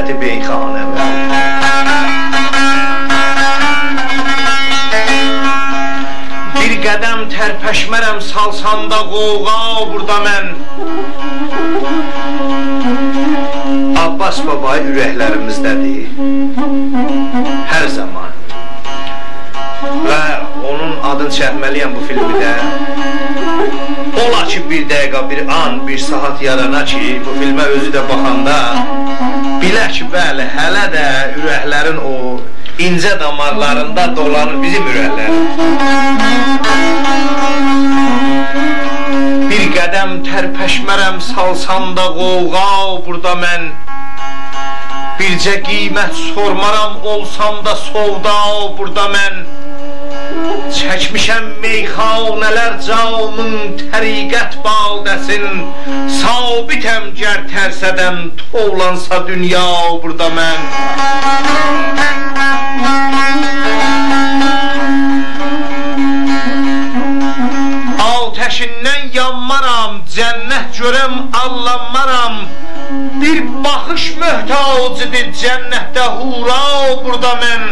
həsrəti beyxanəmə. Bir qədəm tərpəşmərəm salsanda qovğa burada mən. Abbas baba ürəklərimizdədir hər zaman. Və onun adını çəkməliyəm bu filmdə. Ola ki bir dəqiqə, bir an, bir saat yarana ki bu filmə özü də baxanda bilə ki bəli, hələ də ürəklərin o incə damarlarında dolanır bizim ürəklər. Bir qədəm tərpəşmərəm salsanda qovğa burada mən. Bircə qiymət sormaram olsam da solda burada mən. Çəkmişəm meyxanələr camın təriqət badəsin. Sabitəm gər tərsədəm tovlansa dünya burada mən. Ateşindən yanmaram, cənnət görəm allanmaram. Bir baxış möhtacıdır cənnətdə hura burada mən.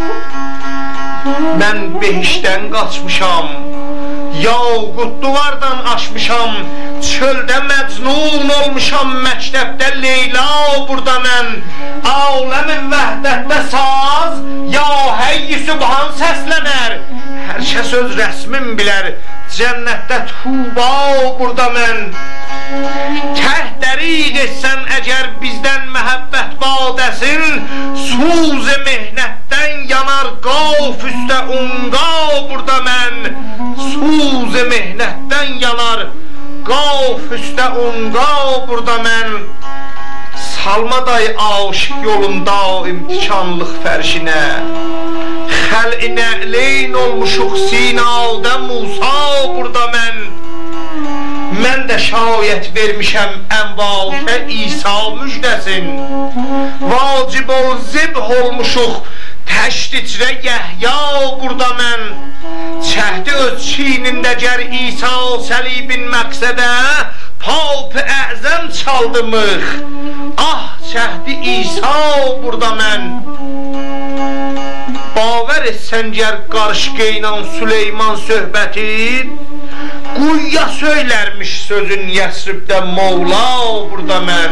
Mən behişdən qaçmışam, yaqut duvardan aşmışam. Çöldə məcnun olmuşam, məktəbdə Leyla burada mən. Aləmi vəhdətdə saz, ya heyyi sübhan səslənər. Hər kəs öz rəsmin bilər, cənnətdə tuba burada mən. Təhdəriq etsən əgər bizdən məhəbbət badəsin. Suz mehnətdən yanar qaf üstə unqa burada mən. Suz mehnətdən yanar qaf üstə unqa burada mən. Salma day aşıq yolunda imtikanlıq fərşinə. Xəl-i nə'leyn olmuşuq Sinadə Musa burada mən. Mən də şayət vermişəm ənvaltə İsa müjdəsin. Vacib ol zibh olmuşuq təşdicrə Yəhya burada mən. Çəhdi öz çiynində gər İsa səlibin məqsədə. Pap-ı əzəm çaldımıq, ah çəhdi İsa burada mən. Bavər etsən gər qarışqeynan Süleyman söhbətin. Quyya söylərmiş sözün Yəsribdə Mevla burada mən.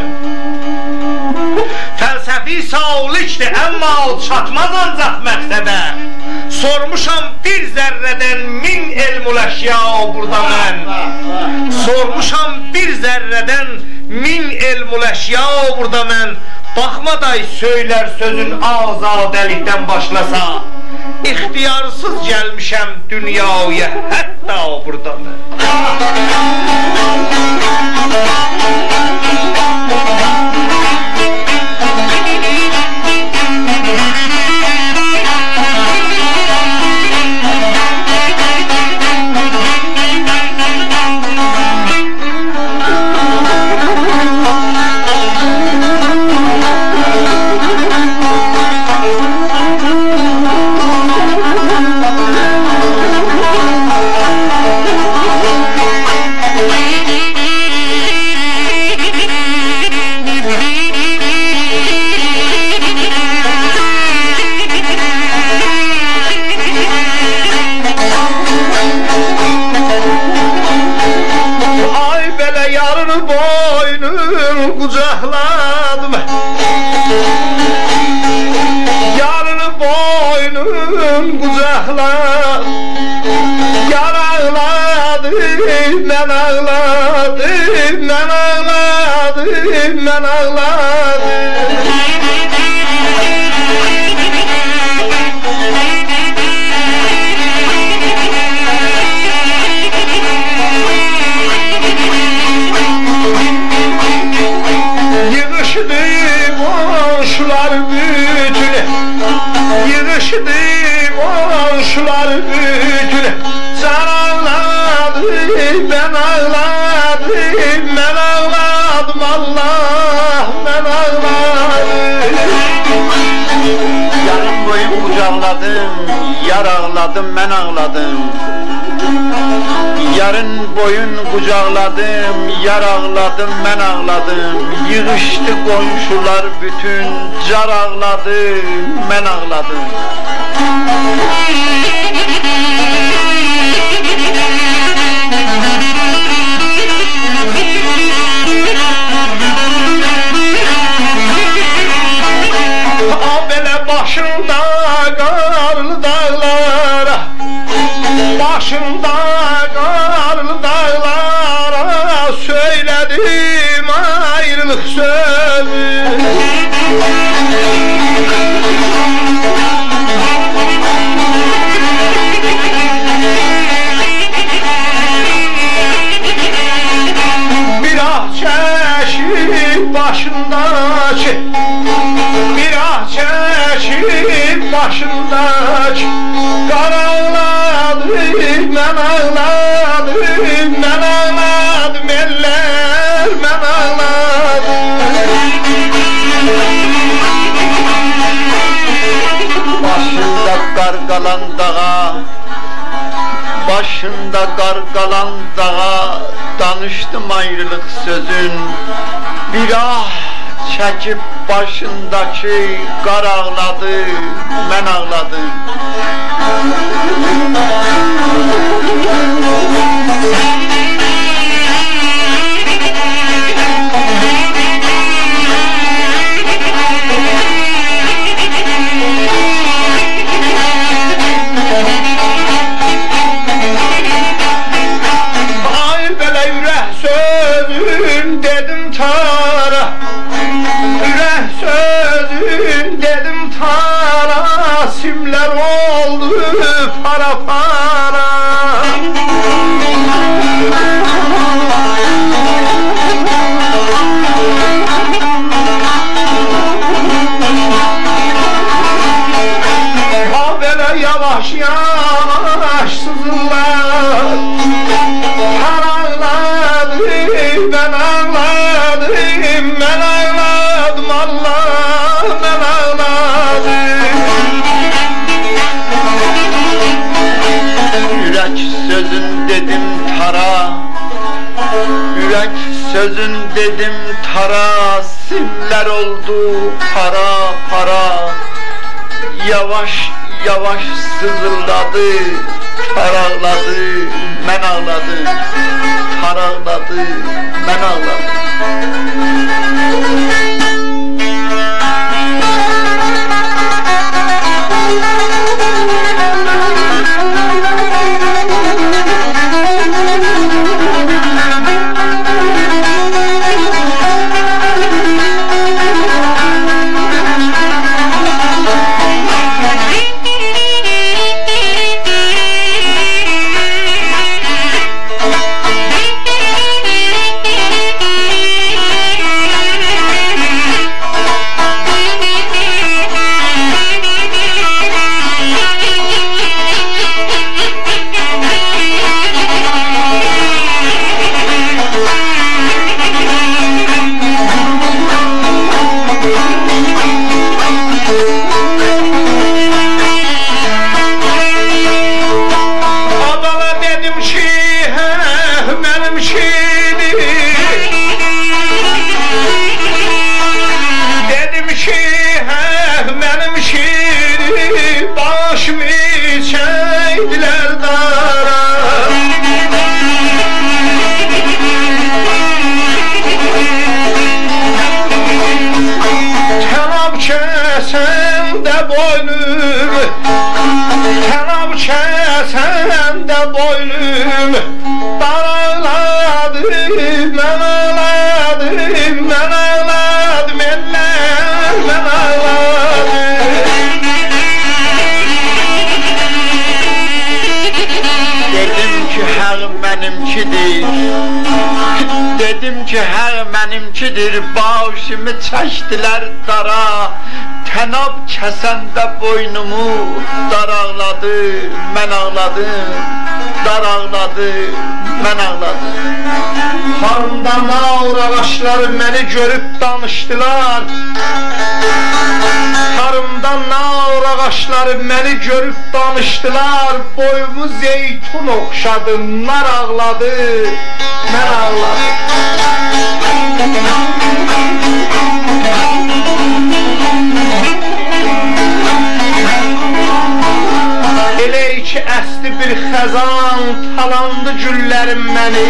Fəlsəfi sağlıqdır, əmma çatmaz ancaq məqsədə. Sormuşam bir zərrədən min elmül əşya burada mən. Sormuşam bir zərrədən min elmül əşya burada mən. Baxma day söylər sözün azadəlikdən başlasa. İxtiyarsız gəlmişəm dünyaya, hətta burada mən. Qucaqladım, yarını boynun qucaqladım. Yar ağladı, mən ağladım, mən ağladım, mən ağladım. Yığışdı qonşular bütünü, yığışdı qonşular bütünü. Can ağladı, mən ağladım, mən ağladım, Allah, mən ağladım. Yarım boyun qucaqladım, yar ağladım, mən ağladım. Yarın boyun qucaqladım, yar ağladım, mən ağladım. Yığışdı qonşular bütün, car ağladı, mən ağladım. Belə başında qarlı dağlara, başında qarlı dağlara söylədim ayrılıq sözü. Bir ah çəkib başındakı, bir ah çəkib başındakı, qara ağladı, mən ağladım, mən ağladım, eller mən ağladım. Başında qar qalan dağa, başında qar qalan dağa, danışdım ayrılıq sözün. Bir ah çəkib başındakı, qar ağladı, mən ağladım. Ay belə ürək sözün dedim tara, ürək sözün dedim tara, simlər oldu para para. Ha belə yavaş yavaş sızırlar, har ağladı, ben ağladım, ben ağladım, Allah ben ağladım. Yürek sözün dedim tara, yürek sözün dedim tara, simler oldu para para. Yavaş yavaş sızırladı, tar ağladı, mən ağladım. Tar ağladı, mən ağladım. Sen de boynum daraladım, ben ağladım, ben ağladım, eller ben ağladım. Dedim ki her benimkidir, dedim ki her benimkidir, başımı çəkdilər dara. Tənab kəsəndə boynumu dar ağladı, mən ağladım, dar ağladı, mən ağladım. Harımda naur ağaçları məni görüb danışdılar. Harımda naur ağaçları məni görüb danışdılar. Boyumu zeytun oxşadı, nar ağladı, mən ağladım. Elə ki əsdi bir xəzan, talandı güllərim məni.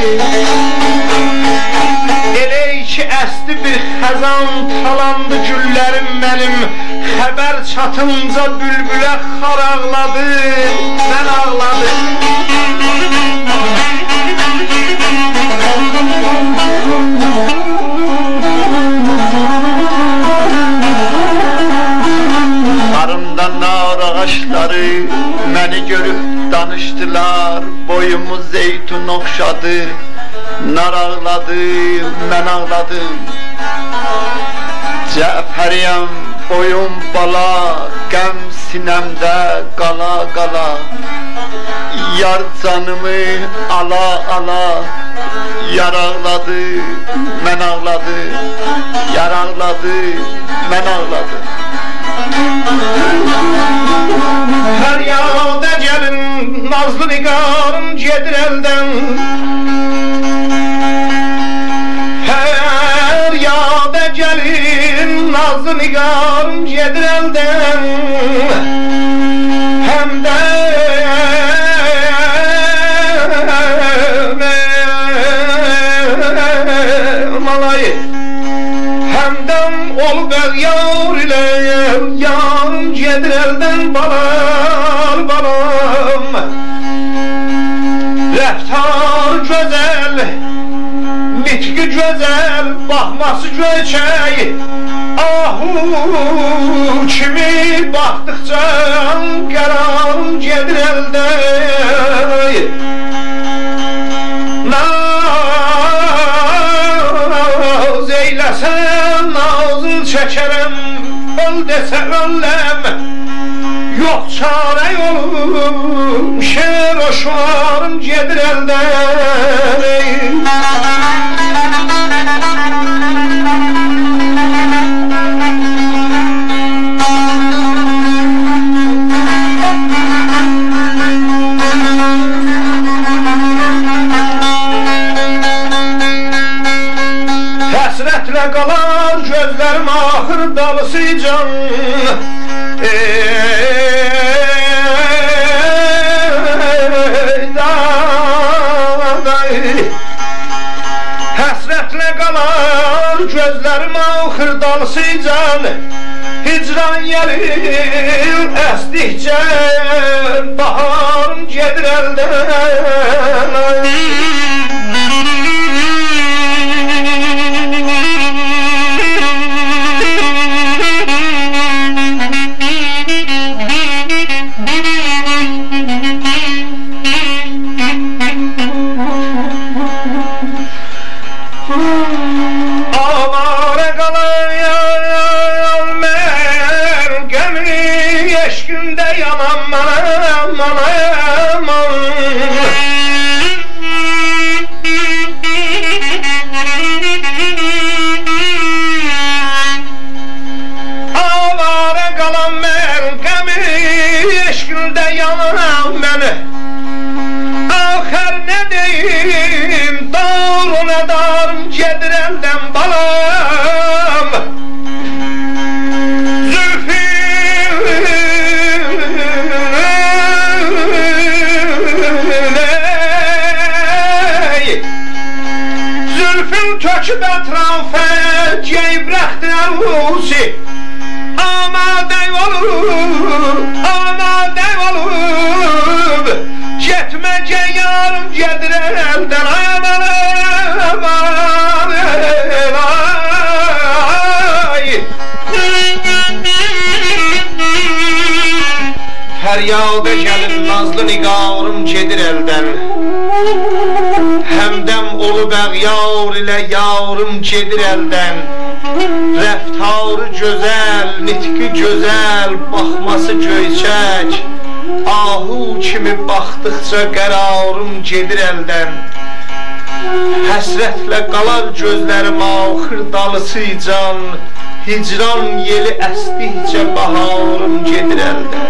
Elə ki əsdi bir xəzan, talandı güllərim mənim. Xəbər çatınca bülbülə xar ağladı, mən ağladım. Harımda nar ağaçları məni görüb danışdılar. Boyumu zeytun oxşadı, nar ağladı, mən ağladım. Cəfəriyəm, boyum bala, qəm sinəmdə qala qala. Yar canımı ala ala, yar ağladı, mən ağladı. Yar ağladı, mən ağladı. Hər yağda gəlin, nazlı nigarım gedir əldən. Hər yağda gəlin, nazlı nigarım gedir əldən. Həm də malayı, həmdən olub əl yar ilə yarım gedir əldən balar balam. Rəftar gözəl, nitqi gözəl, baxması göyçək. Ahu kimi baxdıqca qərarım gedir əldən. Naz eyləsən, nazın çəkərəm, öl desə ölləm. Yox çarə yolum, şer o şuarım gedir əldən. Həsrətlə qalar gözlərim axır dalısıcan. Həsrətlə qalar gözlərim axır dalısıcan. Hicran yerim əsdikcə baharım gedir əldən. Avara qalan mən qəmi eşqində yanam mənəm, mənəm. Avara qalan mən qəmi eşqində yanam mənəm. Axır nə deyim, doğru nə darım gedir əldən balam. Zülfün töküb ətrafə, geybrəxtə rusi. Amadə olub, amadə olub. Getməcə yarım gedir əldən, aman aman ay. Fəryada gəlin nazlı nigarım gedir əldən. Həmdəm olub əğyar ilə yarım gedir əldən. Rəftarı gözəl, nitqi gözəl, baxması göyçək. Ahu kimi baxdıqca qərarım gedir əldən. Həsrətlə qalar gözlərim axır dalısıcan. Hicran yeli əsdikcə baharım gedir əldən.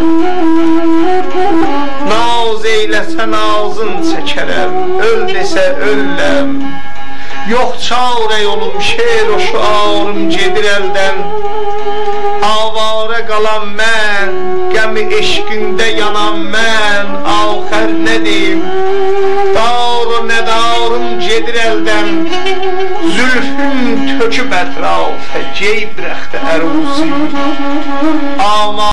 Naz eyləsə nazın çəkərəm, öl desə ölləm. Yox çarə yolum, şeir o şuarım gedir əldən. Avara qalan mən, qəmi eşqində yanan mən, axər nə deyim, dar-ı nədarım gedir əldən. Zülfüm töküb ətrafə, geyb rəxtə əruzi.